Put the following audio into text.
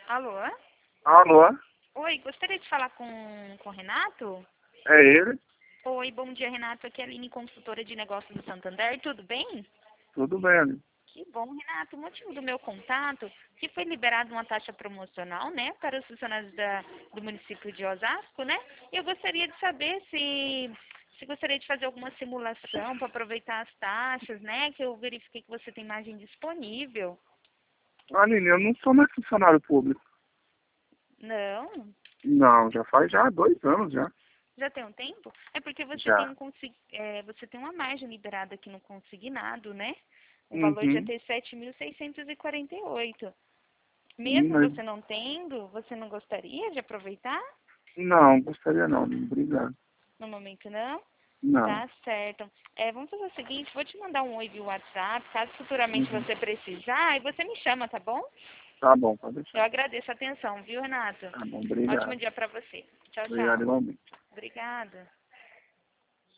Alô? Alô? Oi, gostaria de falar com o Renato? É ele? Oi, bom dia, Renato. Aqui é a Aline, consultora de negócios do Santander. Tudo bem? Tudo bem, Aline. Que bom, Renato. O motivo do meu contato que foi liberada uma taxa promocional, né, para os funcionários do município de Osasco, né? E eu gostaria de saber se gostaria de fazer alguma simulação para aproveitar as taxas, né? Que eu verifiquei que você tem margem disponível. Aline, eu não sou mais funcionário público. Não? Não, já há 2 anos já. Já tem um tempo? É porque você tem Já. você tem uma margem liberada aqui no consignado, né? O valor de Uhum. até 7.648. Sim, Mesmo mas você não tendo, você não gostaria de aproveitar? não, gostaria não, obrigado. No momento não? Não. Tá certo. Vamos fazer o seguinte, vou te mandar um oi via WhatsApp, caso futuramente Uhum. você precisar, e você me chama, tá bom? Tá bom, pode Eu deixar. agradeço a atenção, viu, Renato? Tá bom, Ótimo obrigado. dia pra você. Tchau, Obrigado tchau. igualmente. Obrigada.